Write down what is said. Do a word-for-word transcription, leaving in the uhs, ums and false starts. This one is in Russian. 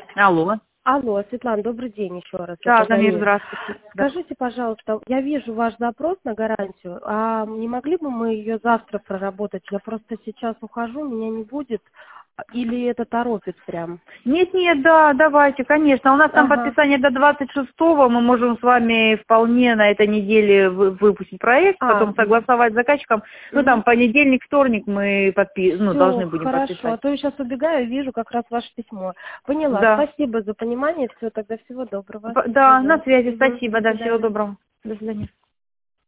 Алло. Алло, Светлана, добрый день еще раз. Да, Это Замир, Замир. здравствуйте. Да. Скажите, пожалуйста, я вижу ваш запрос на гарантию, а не могли бы мы ее завтра проработать? Я просто сейчас ухожу, меня не будет, или это торопит прям? Нет, нет, да, давайте, конечно. У нас там Ага. подписание до двадцать шестого, мы можем с вами вполне на этой неделе вы- выпустить проект, А, потом согласовать с заказчиком. Ну, там, понедельник, вторник мы подпи- ну, все, должны будем хорошо. подписать. А то я сейчас убегаю и вижу как раз ваше письмо. Поняла. Да. Спасибо за понимание. Все, тогда всего доброго. П- Да, на Мгм. связи, Мгм. спасибо, До да, всего свидания. доброго. До свидания.